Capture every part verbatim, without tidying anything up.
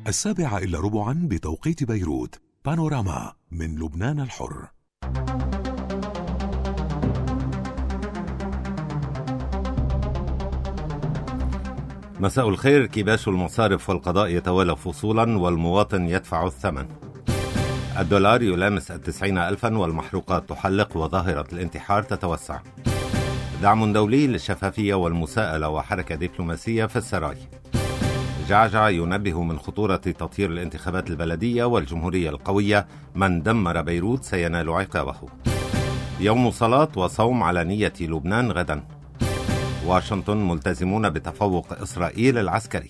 السابعة إلا ربعا بتوقيت بيروت. بانوراما من لبنان الحر. مساء الخير. كباش المصارف والقضاء يتوالى فصولا والمواطن يدفع الثمن. الدولار يلامس التسعين ألفا والمحروقات تحلق وظاهرة الانتحار تتوسع. دعم دولي للشفافية والمساءلة وحركة دبلوماسية في السراي. جعجع ينبه من خطورة تطهير الانتخابات البلدية والجمهورية القوية، من دمر بيروت سينال عقابه. يوم صلاة وصوم على نية لبنان غدا. واشنطن ملتزمون بتفوق إسرائيل العسكري.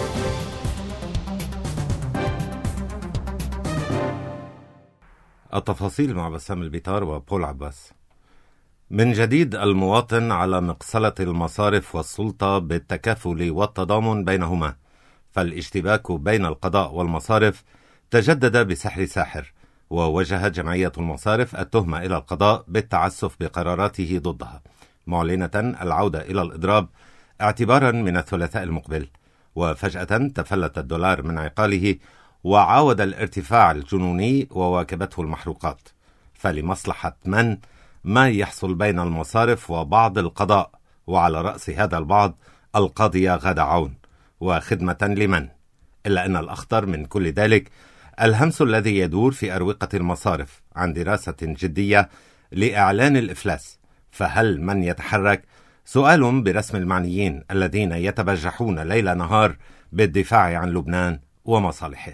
التفاصيل مع بسام البيطار وبول عباس. من جديد المواطن على مقصلة المصارف والسلطة بالتكافل والتضامن بينهما، فالاشتباك بين القضاء والمصارف تجدد بسحر ساحر، ووجهت جمعية المصارف التهمة إلى القضاء بالتعسف بقراراته ضدها، معلنة العودة إلى الإضراب اعتبارا من الثلاثاء المقبل. وفجأة تفلت الدولار من عقاله وعاود الارتفاع الجنوني وواكبته المحروقات. فلمصلحة من ما يحصل بين المصارف وبعض القضاء، وعلى رأس هذا البعض القاضية غادة عون، وخدمة لمن؟ إلا أن الأخطر من كل ذلك الهمس الذي يدور في أروقة المصارف عن دراسة جدية لإعلان الإفلاس. فهل من يتحرك؟ سؤال برسم المعنيين الذين يتبجحون ليل نهار بالدفاع عن لبنان ومصالحه.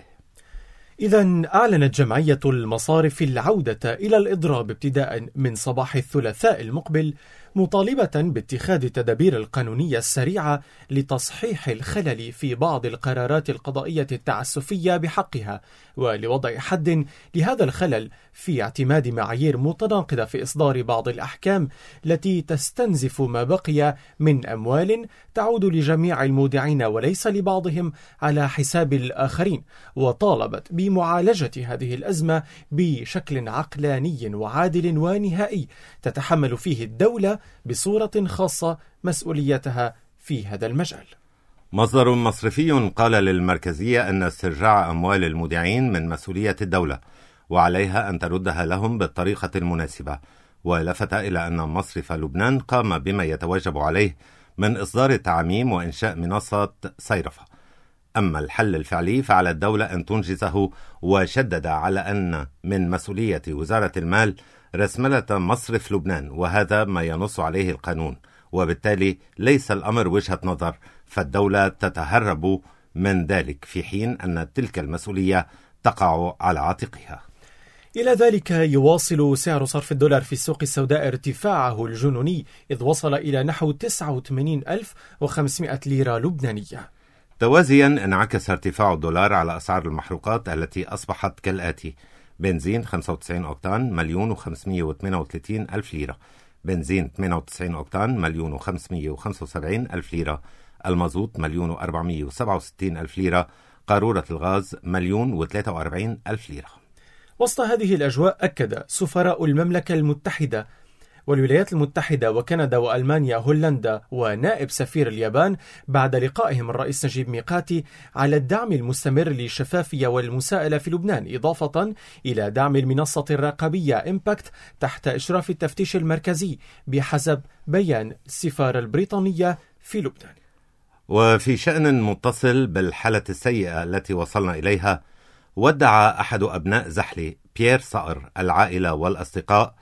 إذن أعلنت جمعية المصارف العودة إلى الإضراب ابتداء من صباح الثلاثاء المقبل، مطالبة باتخاذ التدابير القانونية السريعة لتصحيح الخلل في بعض القرارات القضائية التعسفية بحقها، ولوضع حد لهذا الخلل في اعتماد معايير متناقضة في إصدار بعض الأحكام التي تستنزف ما بقي من أموال تعود لجميع المودعين وليس لبعضهم على حساب الآخرين. وطالبت بمعالجة هذه الأزمة بشكل عقلاني وعادل ونهائي تتحمل فيه الدولة بصورة خاصة مسؤوليتها في هذا المجال. مصدر مصرفي قال للمركزية أن استرجاع أموال المودعين من مسؤولية الدولة، وعليها أن تردها لهم بالطريقة المناسبة. ولفت إلى أن مصرف لبنان قام بما يتوجب عليه من إصدار تعميم وإنشاء منصة صيرفة. أما الحل الفعلي فعلى الدولة أن تنجزه، وشدد على أن من مسؤولية وزارة المال رسملة مصرف لبنان، وهذا ما ينص عليه القانون، وبالتالي ليس الأمر وجهة نظر، فالدولة تتهرب من ذلك في حين أن تلك المسؤولية تقع على عاتقها. إلى ذلك يواصل سعر صرف الدولار في السوق السوداء ارتفاعه الجنوني، إذ وصل إلى نحو تسعة وثمانين ألف وخمسمائة ليرة لبنانية. توازيا انعكس ارتفاع الدولار على أسعار المحروقات التي أصبحت كالآتي: بنزين خمسة وتسعين أوكتان مليون وخمسمائة وثمانية وثلاثين ألف ليرة، بنزين ثمانية وتسعين أوكتان مليون وخمسمائة وخمسة وسبعين ألف ليرة، المازوت مليون وأربعمائة وسبعة وستين ألف ليرة، قارورة الغاز مليون وثلاثة وأربعين ألف ليرة. وسط هذه الأجواء أكد سفراء المملكة المتحدة والولايات المتحدة وكندا وألمانيا هولندا ونائب سفير اليابان بعد لقائهم الرئيس نجيب ميقاتي على الدعم المستمر للشفافية والمساءلة في لبنان، إضافة إلى دعم المنصة الرقابية إمباكت تحت إشراف التفتيش المركزي بحسب بيان السفارة البريطانية في لبنان. وفي شأن متصل بالحالة السيئة التي وصلنا إليها، ودع أحد أبناء زحلي بيير صقر العائلة والأصدقاء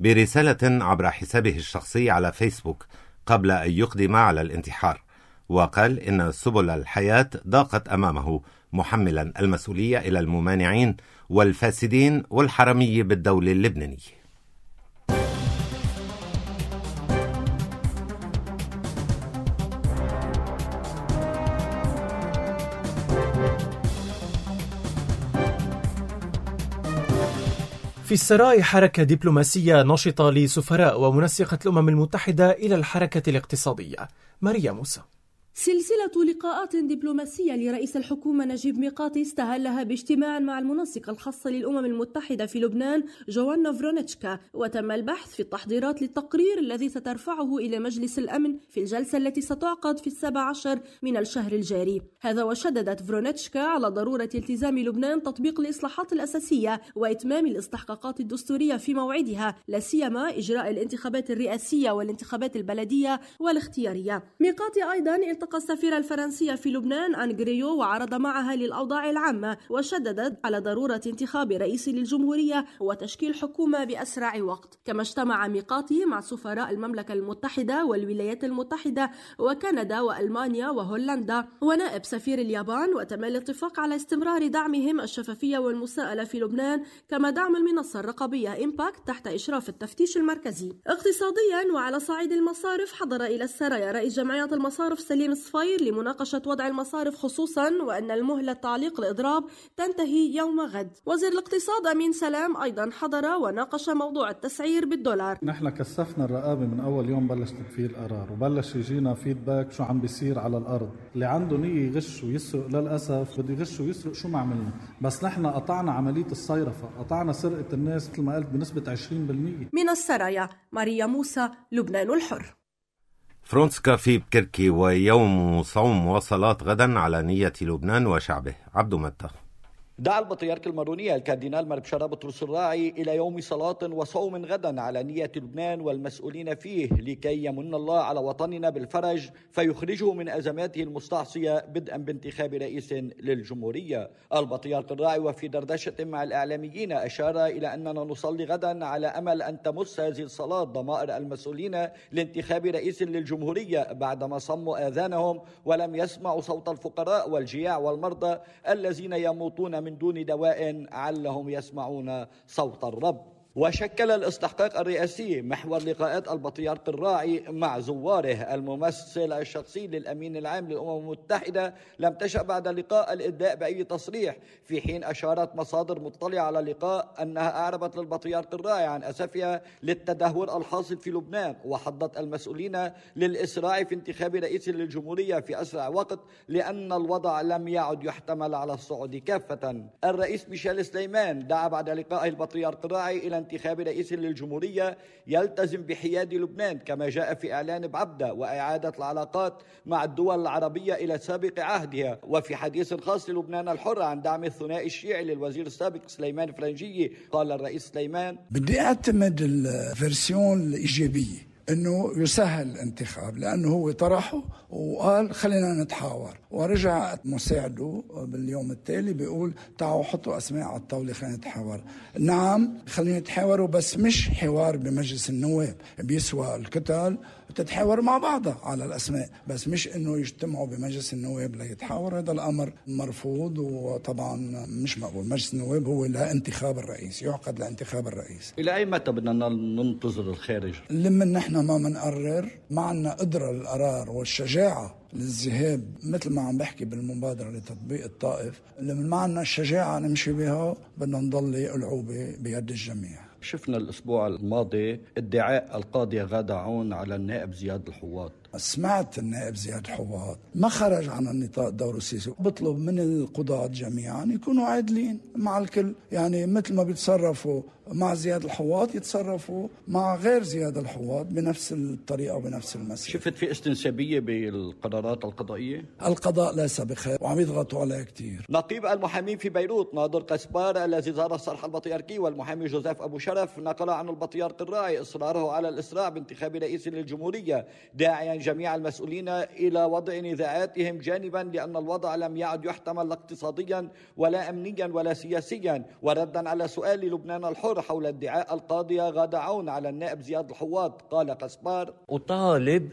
برسالة عبر حسابه الشخصي على فيسبوك قبل أن يقدم على الانتحار، وقال إن سبل الحياة ضاقت أمامه، محملا المسؤولية إلى الممانعين والفاسدين والحرمي بالدولة اللبنانية. في السراء حركة دبلوماسية نشطة لسفراء ومنسقة الأمم المتحدة إلى الحركة الاقتصادية. ماريا موسى. سلسلة لقاءات دبلوماسية لرئيس الحكومة نجيب ميقاتي استهلها باجتماع مع المنسق الخاص للأمم المتحدة في لبنان جوانا فرونيتشكا، وتم البحث في التحضيرات للتقرير الذي سترفعه إلى مجلس الأمن في الجلسة التي ستعقد في السابع عشر من الشهر الجاري. هذا وشددت فرونيتشكا على ضرورة التزام لبنان تطبيق الإصلاحات الأساسية وإتمام الاستحقاقات الدستورية في موعدها، لا سيما إجراء الانتخابات الرئاسية والانتخابات البلدية والاختيارية. ميقاتي أيضا التقى السفيرة الفرنسية في لبنان أنغريو وعرض معها للأوضاع العامة، وشددت على ضرورة انتخاب رئيس للجمهورية وتشكيل حكومة بأسرع وقت. كما اجتمع ميقاتي مع سفراء المملكة المتحدة والولايات المتحدة وكندا وألمانيا وهولندا ونائب سفير اليابان، وتم الاتفاق على استمرار دعمهم الشفافية والمساءلة في لبنان، كما دعم المنصة الرقابية إمباكت تحت إشراف التفتيش المركزي. اقتصاديا وعلى صعيد المصارف، حضر إلى السرايا رئيس جمعية المصارف سليم صفير لمناقشة وضع المصارف، خصوصا وأن المهلة تعليق الإضراب تنتهي يوم غد. وزير الاقتصاد أمين سلام أيضا حضر وناقش موضوع التسعير بالدولار. نحن كثفنا الرقابة من أول يوم بلش تنفيذ القرار، وبلش يجينا فيدباك شو عم بيصير على الأرض. اللي عنده نية يغش ويسرق للأسف بده يغش ويسرق. شو ما عملنا؟ بس نحن قطعنا عملية الصيرفة، قطعنا سرقة الناس مثل ما قلت بنسبة عشرين بالمئة. من السرايا ماريا موسى، لبنان الحر. فرونسكا في بكركي ويوم صوم وصلات غدا على نية لبنان وشعبه. عبدو متى. دعا البطريرك المارونية الكاردينال مربشارة بطرس الراعي إلى يوم صلاة وصوم غدا على نية لبنان والمسؤولين فيه، لكي يمن الله على وطننا بالفرج فيخرجه من أزماته المستعصية، بدءا بانتخاب رئيس للجمهورية. البطريرك الراعي وفي دردشة مع الإعلاميين أشار إلى أننا نصلي غدا على أمل أن تمس هذه الصلاة ضمائر المسؤولين لانتخاب رئيس للجمهورية بعدما صموا آذانهم ولم يسمعوا صوت الفقراء والجياع والمرضى الذين يموتون من دون دواء علهم يسمعون صوت الرب. وشكل الاستحقاق الرئاسي محور لقاءات البطريرك الراعي مع زواره. الممثل الشخصي للأمين العام للأمم المتحدة لم تشأ بعد اللقاء الإبداء بأي تصريح، في حين أشارت مصادر مطلعة على اللقاء أنها أعربت للبطريرك الراعي عن أسفها للتدهور الحاصل في لبنان، وحضت المسؤولين للإسراع في انتخاب رئيس للجمهورية في أسرع وقت، لأن الوضع لم يعد يحتمل على الصعود كافة. الرئيس ميشيل سليمان دعا بعد لقائه البطريرك الراعي إلى انتخاب رئيس للجمهورية يلتزم بحياد لبنان كما جاء في إعلان بعبدة، وإعادة العلاقات مع الدول العربية إلى سابق عهدها. وفي حديث خاص للبنان الحر عن دعم الثنائي الشيعي للوزير السابق سليمان فرنجي، قال الرئيس سليمان: بدي أعتمد الفيرسيون الإيجابية انه يسهل الانتخاب، لانه هو طرحه وقال خلينا نتحاور، ورجع مساعده باليوم التالي بيقول تعالوا حطوا اسماء على الطاوله خلينا نتحاور. نعم خلينا نتحاوروا، بس مش حوار بمجلس النواب بيسوى الكتل، تتحاور مع بعضها على الاسماء، بس مش انه يجتمعوا بمجلس النواب ليتحاور. هذا الامر مرفوض وطبعا مش مقبول. مجلس النواب هو لانتخاب الرئيس، يعقد لانتخاب الرئيس. الى اي متى بدنا ننتظر الخارج؟ لما نحن ما منقرر، ما عنا قدرة للقرار والشجاعة للذهاب، مثل ما عم بحكي بالمبادرة لتطبيق الطائف، لما ما عنا الشجاعة نمشي بها بدنا نضل العوبة بيد الجميع. شفنا الأسبوع الماضي ادعاء القاضية غادة عون على النائب زياد الحواط. سمعت النائب زياد الحواط ما خرج عن النطاق الدور السياسي. بطلب من القضاة جميعا يكونوا عادلين مع الكل، يعني مثل ما بيتصرفوا مع زياد الحواط يتصرفوا مع غير زياد الحواط بنفس الطريقة وبنفس المسير. شفت في استنسابية بالقرارات القضائية؟ القضاء ليس بخير وعم يضغطوا عليه كتير. نقيب المحامين في بيروت ناظر قسبار الذي زار الصرح البطريركي والمحامي جوزيف أبو شرف نقل عن البطريرك الراعي إصراره على الإسراع بانتخاب رئيس للجمهورية، داعيا جميع المسؤولين إلى وضع نزاعاتهم جانبا، لأن الوضع لم يعد يحتمل اقتصاديا ولا أمنيا ولا سياسيا. وردا على سؤال لبنان الحر حول ادعاء القاضية غادة عون على النائب زياد الحواط، قال قسبار: أطالب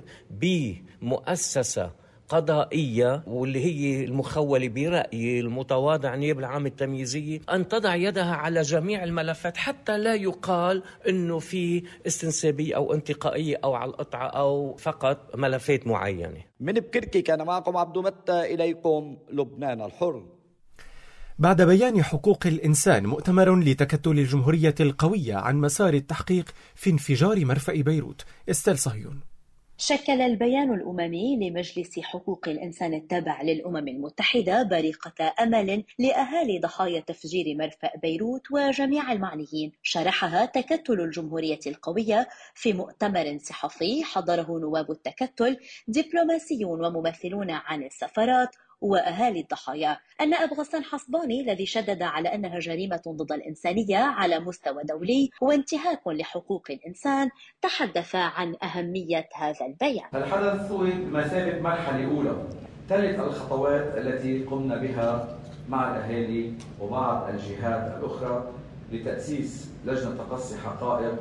بمؤسسة قضائية واللي هي المخولة برأيي المتواضع نيابة العامة التمييزية أن تضع يدها على جميع الملفات، حتى لا يقال أنه في استنسابية أو انتقائية أو على القطعة أو فقط ملفات معينة. من بكركي كان معكم عبدو متى، إليكم لبنان الحر. بعد بيان حقوق الإنسان مؤتمر لتكتل الجمهورية القوية عن مسار التحقيق في انفجار مرفأ بيروت. استيل صهيون. شكل البيان الأممي لمجلس حقوق الإنسان التابع للأمم المتحدة بريقة أمل لأهالي ضحايا تفجير مرفأ بيروت وجميع المعنيين. شرحها تكتل الجمهورية القوية في مؤتمر صحفي حضره نواب التكتل، دبلوماسيون وممثلون عن السفارات وأهالي الضحايا. النائب غسان حصباني الذي شدد على أنها جريمة ضد الإنسانية على مستوى دولي وانتهاك لحقوق الإنسان، تحدث عن أهمية هذا البيان. الحدث هو بمثابة مرحلة أولى تلت الخطوات التي قمنا بها مع الأهالي ومع الجهات الأخرى لتأسيس لجنة تقصي حقائق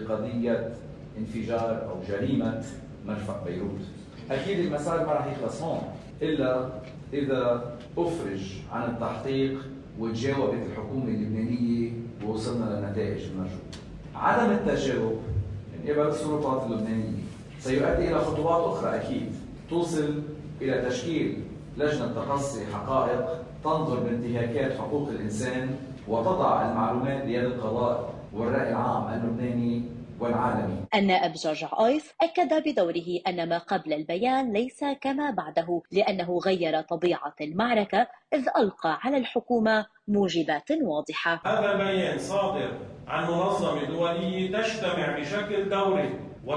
بقضية انفجار أو جريمة مرفأ بيروت. أكيد المسار ما راح يخلص هون إلا إذا أفرج عن التحقيق وتجاوبت الحكومة اللبنانية ووصلنا للنتائج المرجوة. عدم التجاوب من قبل السلطات اللبنانية سيؤدي إلى خطوات أخرى أكيد توصل إلى تشكيل لجنة تقصي حقائق تنظر بانتهاكات حقوق الإنسان وتضع المعلومات بيد القضاء والرأي العام اللبناني والعالمي. النائب جورج عايس أكد بدوره أن ما قبل البيان ليس كما بعده، لأنه غير طبيعة المعركة إذ ألقى على الحكومة موجبات واضحة. هذا البيان صادر عن منظمة دولية تجتمع بشكل دوري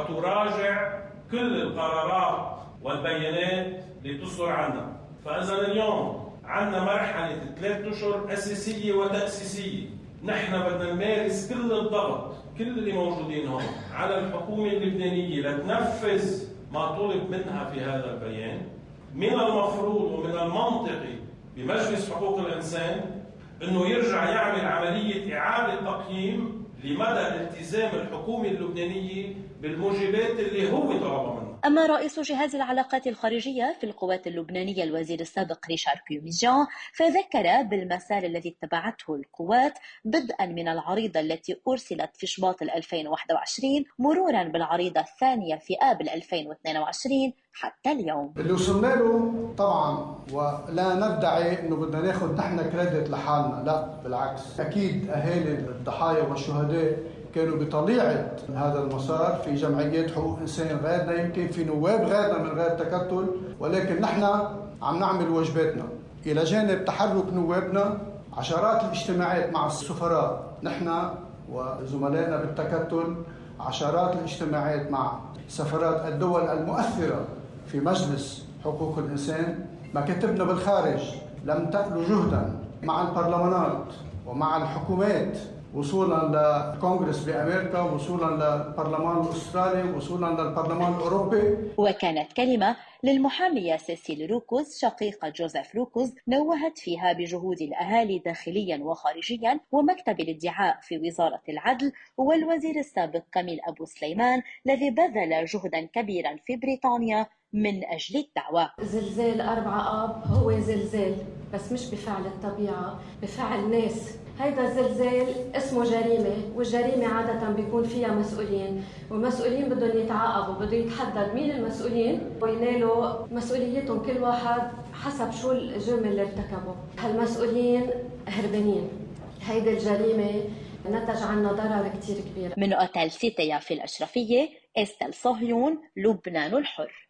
وتراجع كل القرارات والبيانات اللي تصدر عنها. فإذا اليوم عندنا مرحلة ثلاث أشهر أساسية وتأسيسية، نحن بدنا نمارس كل الضغط كل اللي موجودين هون على الحكومة اللبنانية لتنفذ ما طلب منها في هذا البيان. من المفروض ومن المنطقي بمجلس حقوق الإنسان أنه يرجع يعمل عملية إعادة تقييم لمدى التزام الحكومة اللبنانية بالموجبات اللي هو طلبها منها. أما رئيس جهاز العلاقات الخارجية في القوات اللبنانية الوزير السابق ريشار كيوميزيان فذكر بالمسار الذي اتبعته القوات بدءا من العريضة التي أرسلت في شباط ألفين وواحد وعشرين مرورا بالعريضة الثانية في آب ألفين واثنين وعشرين حتى اليوم. اللي وصلنا له طبعا ولا ندعي انه بدنا ناخذ نحن كريدت لحالنا، لا بالعكس، اكيد اهالي الضحايا والشهداء كانوا بطليعة هذا المسار في جمعيات حقوق إنسان غيرنا، يمكن في نواب غيرنا من غير تكتل، ولكن نحن عم نعمل واجباتنا إلى جانب تحرك نوابنا. عشرات الاجتماعات مع السفراء نحن وزملائنا بالتكتل، عشرات الاجتماعات مع سفارات الدول المؤثرة في مجلس حقوق الإنسان. مكاتبنا بالخارج لم تألو جهدا مع البرلمانات ومع الحكومات، وصولا للكونغرس بأمريكا، وصولا للبرلمان الأسترالي، وصولا للبرلمان الأوروبي. وكانت كلمة للمحامية سيسيل روكوز شقيقة جوزيف روكوز نوهت فيها بجهود الأهالي داخليا وخارجيا ومكتب الادعاء في وزارة العدل والوزير السابق كميل أبو سليمان الذي بذل جهدا كبيرا في بريطانيا من أجل الدعوة. زلزال أربعة آب هو زلزال، بس مش بفعل الطبيعة، بفعل ناس. هيدا الزلزال اسمه جريمة، والجريمة عادة بيكون فيها مسؤولين، والمسؤولين بدهم يتعاقبوا، بده يتحدد مين المسؤولين وينالوا مسؤوليتهم كل واحد حسب شو الجرم اللي ارتكبه. هالمسؤولين هربانين. هيدا الجريمة نتج عنها ضرر كتير كبير. من أوتيل سيتيا في الأشرفية، إستل صهيون، لبنان الحر.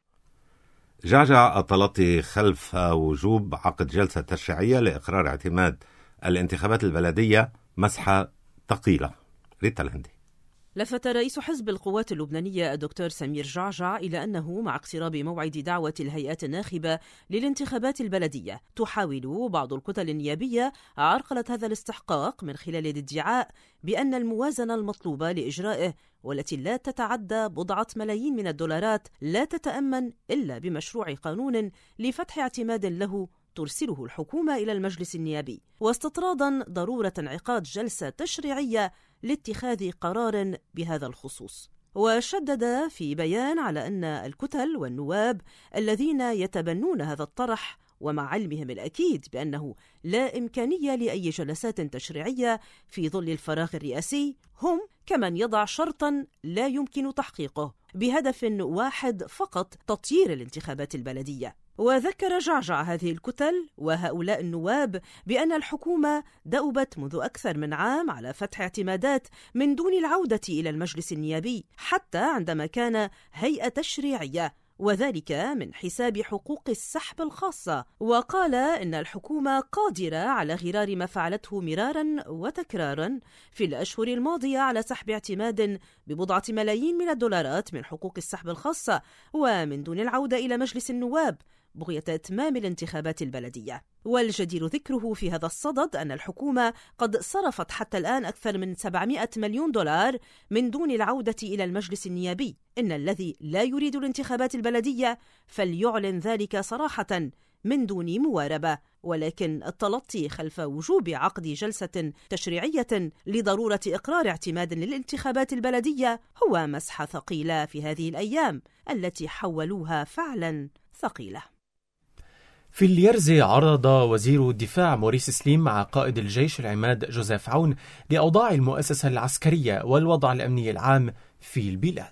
جعجع الطلطي خلف وجوب عقد جلسة تشريعية لإقرار اعتماد الانتخابات البلدية مسحة ثقيلة. ريتا الهندي. لفت رئيس حزب القوات اللبنانية الدكتور سمير جعجع إلى أنه مع اقتراب موعد دعوة الهيئات الناخبة للانتخابات البلدية تحاول بعض الكتل النيابية عرقلة هذا الاستحقاق من خلال الادعاء بأن الموازنة المطلوبة لإجرائه والتي لا تتعدى بضعة ملايين من الدولارات لا تتأمن إلا بمشروع قانون لفتح اعتماد له ترسله الحكومة إلى المجلس النيابي، واستطرادا ضرورة انعقاد جلسة تشريعية لاتخاذ قرار بهذا الخصوص. وشدد في بيان على أن الكتل والنواب الذين يتبنون هذا الطرح ومع علمهم الأكيد بأنه لا إمكانية لأي جلسات تشريعية في ظل الفراغ الرئاسي هم كمن يضع شرطا لا يمكن تحقيقه بهدف واحد فقط: تطيير الانتخابات البلدية. وذكر جعجع هذه الكتل وهؤلاء النواب بأن الحكومة دأبت منذ أكثر من عام على فتح اعتمادات من دون العودة إلى المجلس النيابي حتى عندما كان هيئة تشريعية، وذلك من حساب حقوق السحب الخاصة. وقال إن الحكومة قادرة على غرار ما فعلته مرارا وتكرارا في الأشهر الماضية على سحب اعتماد ببضعة ملايين من الدولارات من حقوق السحب الخاصة ومن دون العودة إلى مجلس النواب بغية إتمام الانتخابات البلدية. والجدير ذكره في هذا الصدد أن الحكومة قد صرفت حتى الآن أكثر من سبعمائة مليون دولار من دون العودة إلى المجلس النيابي. إن الذي لا يريد الانتخابات البلدية فليعلن ذلك صراحة من دون مواربة، ولكن التلطي خلف وجوب عقد جلسة تشريعية لضرورة إقرار اعتماد للانتخابات البلدية هو مسحة ثقيلة في هذه الأيام التي حولوها فعلا ثقيلة. في اليرزي عرض وزير الدفاع موريس سليم مع قائد الجيش العماد جوزيف عون لأوضاع المؤسسة العسكرية والوضع الأمني العام في البلاد.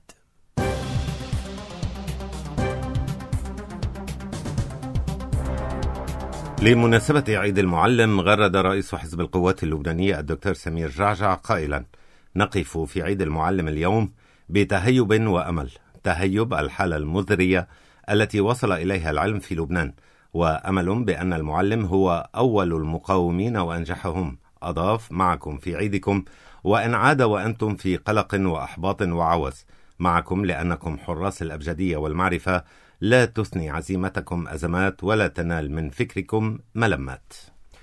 لمناسبة عيد المعلم غرد رئيس حزب القوات اللبنانية الدكتور سمير جعجع قائلا: نقف في عيد المعلم اليوم بتهيب وأمل، تهيب الحالة المذرية التي وصل إليها العلم في لبنان، وأمل بأن المعلم هو أول المقاومين وأنجحهم. أضاف: معكم في عيدكم، وإن عاد وأنتم في قلق وأحباط وعوز، معكم لأنكم حراس الأبجدية والمعرفة، لا تثني عزيمتكم أزمات ولا تنال من فكركم ملمات.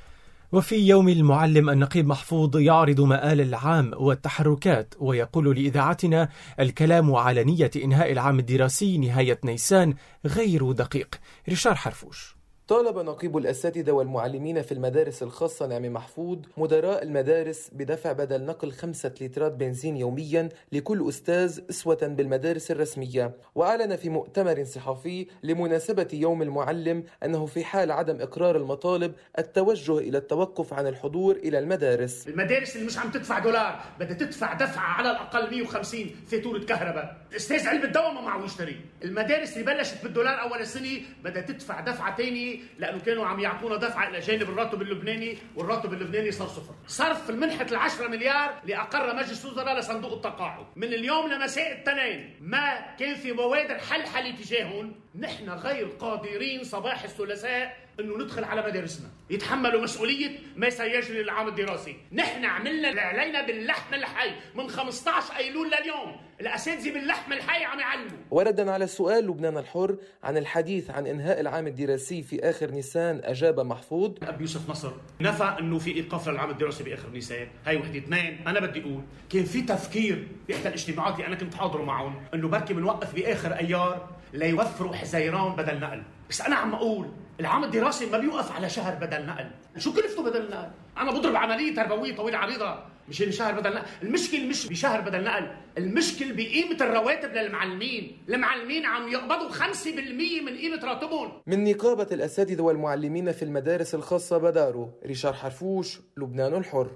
وفي يوم المعلم النقيب محفوظ يعرض مآل العام والتحركات ويقول لإذاعتنا: الكلام على نية إنهاء العام الدراسي نهاية نيسان غير دقيق. ريشار حرفوش. طالب نقيب الأساتذة والمعلمين في المدارس الخاصة نعم محفوظ مدراء المدارس بدفع بدل نقل خمسة لترات بنزين يوميا لكل أستاذ أسوة بالمدارس الرسمية. وأعلن في مؤتمر صحفي لمناسبة يوم المعلم أنه في حال عدم إقرار المطالب التوجه إلى التوقف عن الحضور إلى المدارس. المدارس اللي مش عم تدفع دولار بدها تدفع دفعة على الأقل مئة وخمسين فاتورة كهرباء. الأستاذ علم الدواء ما معه يشتري. المدارس اللي بلشت بالدولار أول السنة بدها تدفع دفعة تاني لأنه كانوا عم يعطونا دفعة إلى جانب الراتب اللبناني، والراتب اللبناني صار صفر. صرف المنحة العشرة مليار اللي أقر مجلس الوزراء لصندوق التقاعد من اليوم لمساء الاثنين ما كان في بوادر حل حل تجاههم. نحن غير قادرين صباح الثلاثاء انه ندخل على مدارسنا يتحملوا مسؤوليه ما سيجري للعام الدراسي. نحن عملنا اللي علينا باللحم الحي من خمسة عشر ايلول لليوم، الاساتذه باللحم الحي عم يعلموا. وردا على سؤال لبنان الحر عن الحديث عن انهاء العام الدراسي في اخر نيسان اجاب محفوظ: ابي يوسف نصر نفى انه في ايقاف للعام الدراسي باخر نيسان. هاي وحده. اثنين، انا بدي اقول كان في تفكير باحدى الاجتماعات اللي انا كنت حاضره معهم انه بركي بنوقف باخر ايار ليوفروا حزيران بدل نقل. بس انا عم اقول العام الدراسي ما بيوقف على شهر بدل نقل. شو كلفته بدل نقل؟ انا بضرب عمليه تربويه طويله عريضه مشان شهر بدل نقل. المشكل مش بشهر بدل نقل، المشكل بقيمه الرواتب للمعلمين. المعلمين عم يقبضوا خمسة بالمئة من قيمه راتبهم. من نقابه الاساتذه والمعلمين في المدارس الخاصه بداروا. ريشار حرفوش، لبنان الحر.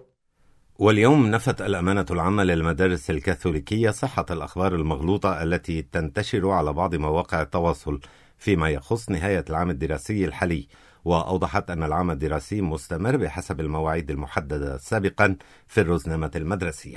واليوم نفت الأمانة العامة للمدارس الكاثوليكية صحة الأخبار المغلوطة التي تنتشر على بعض مواقع التواصل فيما يخص نهاية العام الدراسي الحالي، وأوضحت أن العام الدراسي مستمر بحسب المواعيد المحددة سابقا في الرزنامة المدرسية.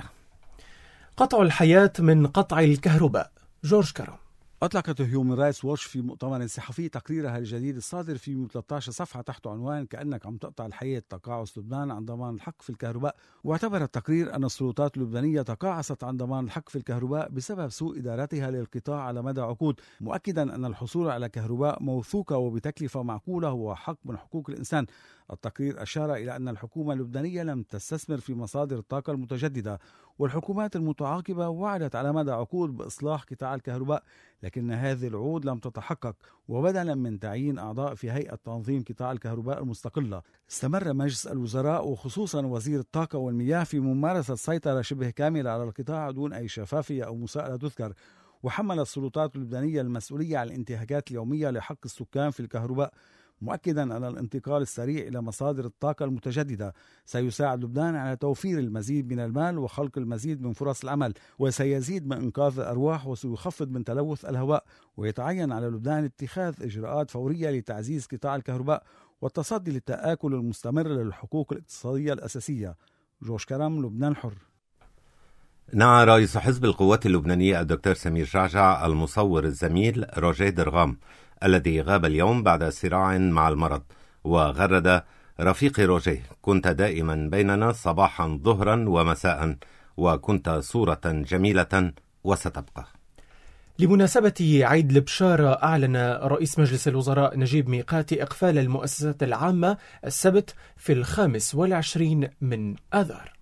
قطع الحياة من قطع الكهرباء. جورج كرم. أطلقت هيومن رايتس ووتش في مؤتمر صحفي تقريرها الجديد الصادر في ثلاثة عشر صفحة تحت عنوان كأنك عم تقطع الحياة، تقاعس لبنان عن ضمان الحق في الكهرباء. واعتبر التقرير أن السلطات اللبنانية تقاعست عن ضمان الحق في الكهرباء بسبب سوء إدارتها للقطاع على مدى عقود، مؤكدا أن الحصول على كهرباء موثوقة وبتكلفة معقولة هو حق من حقوق الإنسان. التقرير أشار إلى أن الحكومة اللبنانية لم تستثمر في مصادر الطاقة المتجددة، والحكومات المتعاقبة وعدت على مدى عقود بإصلاح قطاع الكهرباء، لكن هذه الوعود لم تتحقق. وبدلا من تعيين أعضاء في هيئة تنظيم قطاع الكهرباء المستقلة، استمر مجلس الوزراء وخصوصا وزير الطاقة والمياه في ممارسة سيطرة شبه كاملة على القطاع دون أي شفافية أو مساءلة تذكر. وحمل السلطات اللبنانية المسؤولية عن الانتهاكات اليومية لحق السكان في الكهرباء، مؤكدا أن الانتقال السريع إلى مصادر الطاقة المتجددة سيساعد لبنان على توفير المزيد من المال وخلق المزيد من فرص العمل، وسيزيد من إنقاذ الأرواح وسيخفض من تلوث الهواء. ويتعين على لبنان اتخاذ إجراءات فورية لتعزيز قطاع الكهرباء والتصدي للتآكل المستمر للحقوق الاقتصادية الأساسية. جوش كرم، لبنان حر. نعى رئيس حزب القوات اللبنانية الدكتور سمير جعجع المصور الزميل روجيه درغام الذي غاب اليوم بعد صراع مع المرض، وغرد: رفيقي روجيه، كنت دائما بيننا صباحا ظهرا ومساء، وكنت صورة جميلة وستبقى. لمناسبة عيد البشارة، أعلن رئيس مجلس الوزراء نجيب ميقاتي إقفال المؤسسات العامة السبت في الخامس والعشرين من آذار.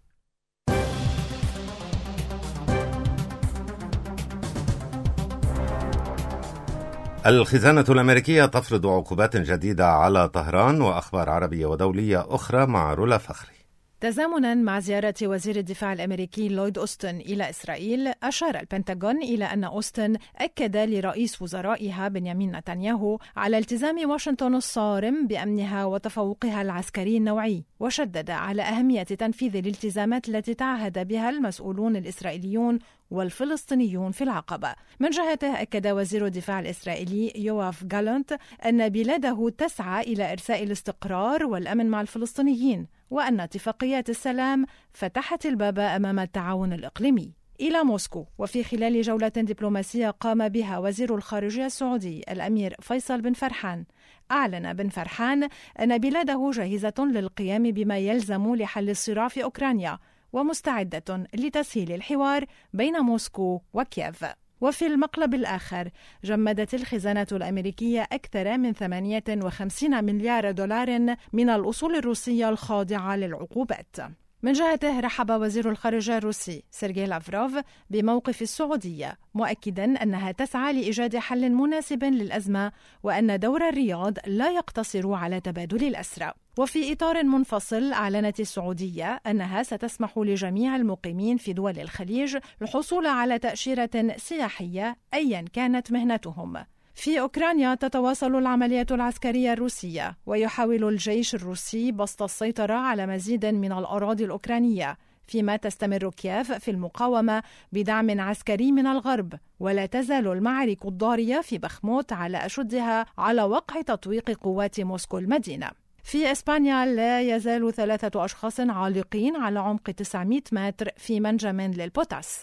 الخزانة الأمريكية تفرض عقوبات جديدة على طهران، وأخبار عربية ودولية أخرى مع رولا فخري. تزامنا مع زيارة وزير الدفاع الأمريكي لويد أوستن إلى إسرائيل، أشار البنتاغون إلى أن أوستن أكد لرئيس وزرائها بنيامين نتنياهو على التزام واشنطن الصارم بأمنها وتفوقها العسكري النوعي، وشدد على أهمية تنفيذ الالتزامات التي تعهد بها المسؤولون الإسرائيليون والفلسطينيون في العقبة. من جهته أكد وزير الدفاع الإسرائيلي يوآف جالانت أن بلاده تسعى إلى إرساء الاستقرار والأمن مع الفلسطينيين، وأن اتفاقيات السلام فتحت الباب أمام التعاون الإقليمي. إلى موسكو، وفي خلال جولة دبلوماسية قام بها وزير الخارجية السعودي الأمير فيصل بن فرحان، أعلن بن فرحان أن بلاده جاهزة للقيام بما يلزم لحل الصراع في أوكرانيا، ومستعدة لتسهيل الحوار بين موسكو وكييف. وفي المقلب الآخر، جمدت الخزانة الأمريكية أكثر من ثمانية وخمسين مليار دولار من الأصول الروسية الخاضعة للعقوبات. من جهته رحب وزير الخارجية الروسي سيرجي لافروف بموقف السعودية، مؤكدا أنها تسعى لإيجاد حل مناسب للأزمة، وأن دور الرياض لا يقتصر على تبادل الأسرى. وفي إطار منفصل، أعلنت السعودية أنها ستسمح لجميع المقيمين في دول الخليج الحصول على تأشيرة سياحية أيا كانت مهنتهم. في أوكرانيا تتواصل العملية العسكرية الروسية، ويحاول الجيش الروسي بسط السيطرة على مزيد من الأراضي الأوكرانية، فيما تستمر كييف في المقاومة بدعم عسكري من الغرب، ولا تزال المعارك الضارية في بخموت على أشدها على وقع تطويق قوات موسكو المدينة. في إسبانيا لا يزال ثلاثة أشخاص عالقين على عمق تسعمائة متر في منجم للبوتاس.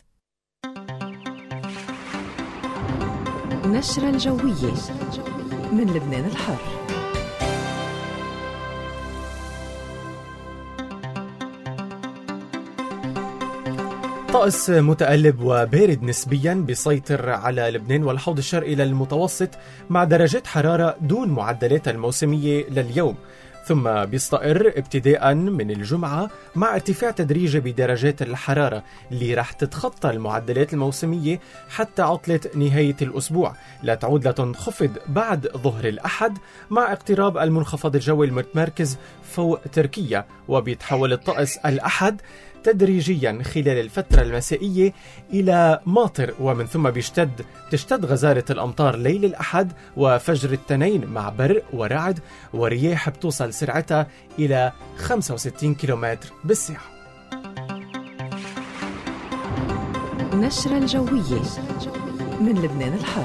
نشرة الجوية من لبنان الحر. طقس متقلب وبارد نسبيا بيسيطر على لبنان والحوض الشرقي للمتوسط، مع درجات حرارة دون معدلات الموسمية لليوم، ثم بيستقر ابتداء من الجمعة مع ارتفاع تدريجي بدرجات الحرارة اللي رح تتخطى المعدلات الموسمية حتى عطلة نهاية الأسبوع، لا تعود لتنخفض بعد ظهر الأحد مع اقتراب المنخفض الجوي المتمركز فوق تركيا. وبيتحول الطقس الأحد تدريجيا خلال الفترة المسائية إلى ماطر، ومن ثم بيشتد تشتد غزارة الأمطار ليل الأحد وفجر التنين مع برق ورعد ورياح بتوصل سرعتها إلى خمسة وستين كيلومتر بالساعة. نشرة الجوية من لبنان الحر.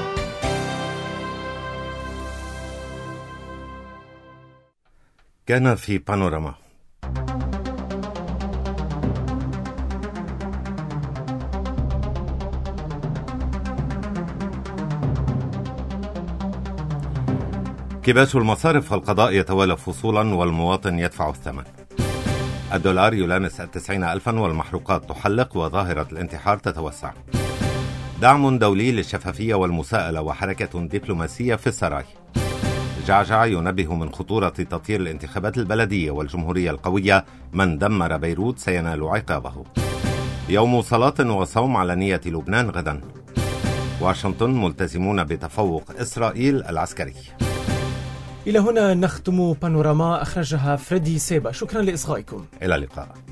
كان في بانوراما. كباش المصارف والقضاء يتوالى فصولا والمواطن يدفع الثمن. الدولار يلامس التسعين ألفا والمحروقات تحلق وظاهرة الانتحار تتوسع. دعم دولي للشفافية والمساءلة وحركة دبلوماسية في السراي. جعجع ينبه من خطورة تطيير الانتخابات البلدية والجمهورية القوية، من دمر بيروت سينال عقابه. يوم صلاة وصوم على نية لبنان غدا. واشنطن ملتزمون بتفوق إسرائيل العسكري. إلى هنا نختم بانوراما، أخرجها فريدي سيبا. شكرا لإصغائكم. إلى اللقاء.